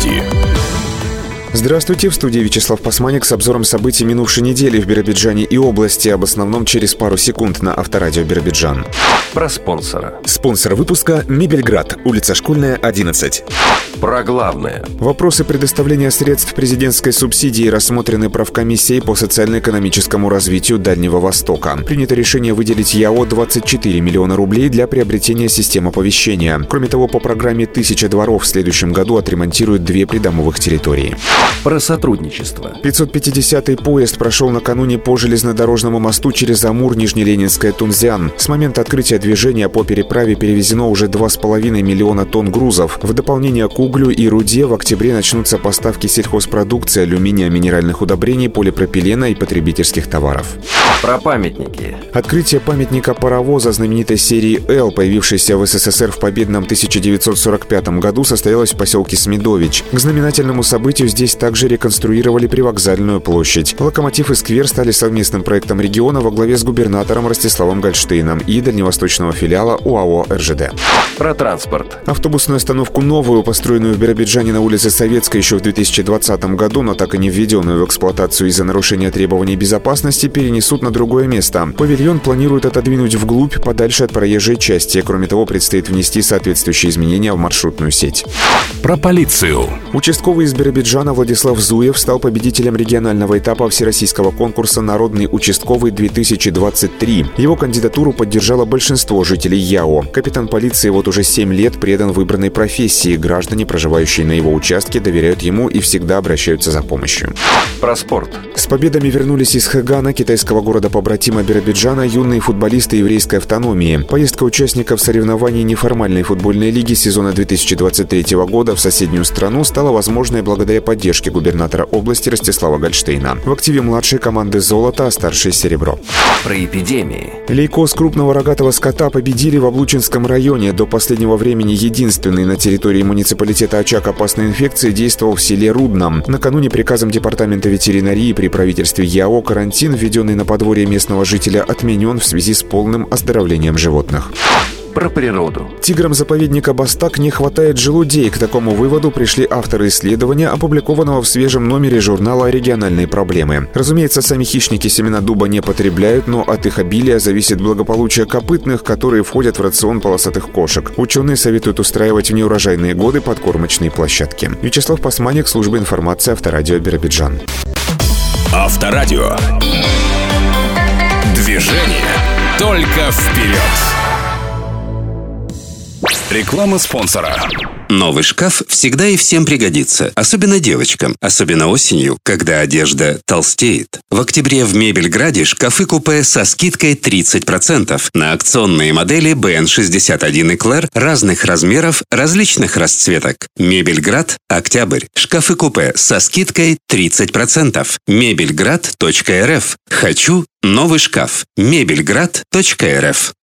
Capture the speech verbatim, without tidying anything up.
новости. Здравствуйте, в студии Вячеслав Пасманик с обзором событий минувшей недели в Биробиджане и области, об основном через пару секунд на Авторадио Биробиджан. Про спонсора. Спонсор выпуска «Мебельград», улица Школьная, одиннадцать. Про главное. Вопросы предоставления средств президентской субсидии рассмотрены правкомиссией по социально-экономическому развитию Дальнего Востока. Принято решение выделить ЯО двадцать четыре миллиона рублей для приобретения систем оповещения. Кроме того, по программе «Тысяча дворов» в следующем году отремонтируют две придомовых территории. Про сотрудничество. пятьсот пятидесятый поезд прошел накануне по железнодорожному мосту через Амур, Нижнеленинская, Тунзян. С момента открытия движения по переправе перевезено уже два с половиной миллиона тонн грузов. В дополнение к углю и руде в октябре начнутся поставки сельхозпродукции, алюминия, минеральных удобрений, полипропилена и потребительских товаров. Про памятники. Открытие памятника паровоза знаменитой серии «Л», появившейся в СССР в победном тысяча девятьсот сорок пятом году, состоялось в поселке Смедович. К знаменательному событию здесь также реконструировали привокзальную площадь. Локомотив и сквер стали совместным проектом региона во главе с губернатором Ростиславом Гольштейном и дальневосточного филиала ОАО эр жэ дэ. Про транспорт. Автобусную остановку новую, построенную в Биробиджане на улице Советской еще в две тысячи двадцатом году, но так и не введенную в эксплуатацию из-за нарушения требований безопасности, перенесут на другое место. Павильон планируют отодвинуть вглубь, подальше от проезжей части. Кроме того, предстоит внести соответствующие изменения в маршрутную сеть. Про полицию. Участковый из Биробиджана Владислав Зуев стал победителем регионального этапа всероссийского конкурса «Народный участковый-две тысячи двадцать три». Его кандидатуру поддержало большинство жителей ЯО. Капитан полиции вот уже семь лет предан выбранной профессии. Граждане, проживающие на его участке, доверяют ему и всегда обращаются за помощью. Про спорт. С победами вернулись из Хэгана, китайского города-побратима Биробиджана, юные футболисты еврейской автономии. Поездка участников соревнований неформальной футбольной лиги сезона две тысячи двадцать третьего года в соседнюю страну стала возможной благодаря поддержке губернатора области Ростислава Гольштейна. В активе младшей команды «Золото», а старшей «Серебро». Про эпидемии. Лейкоз крупного рогатого скота победили в Облучинском районе. До последнего времени единственный на территории муниципалитета очаг опасной инфекции действовал в селе Рудном. Накануне приказом департамента ветеринарии при правительстве ЯО карантин, введенный на подворье местного жителя, отменен в связи с полным оздоровлением животных. Про природу. Тиграм заповедника Бастак не хватает желудей. К такому выводу пришли авторы исследования, опубликованного в свежем номере журнала «Региональные проблемы». Разумеется, сами хищники семена дуба не потребляют, но от их обилия зависит благополучие копытных, которые входят в рацион полосатых кошек. Ученые советуют устраивать в неурожайные годы подкормочные площадки. Вячеслав Пасманик, служба информации Авторадио Биробиджан. Авторадио. Движение только вперед. Реклама спонсора. Новый шкаф всегда и всем пригодится, особенно девочкам, особенно осенью, когда одежда толстеет. В октябре в Мебельграде шкафы-купе со скидкой тридцать процентов на акционные модели бэ эн шестьдесят один Эклер разных размеров, различных расцветок. Мебельград, октябрь. Шкафы-купе со скидкой тридцать процентов. мебельград точка эр эф. Хочу новый шкаф. мебельград точка эр эф.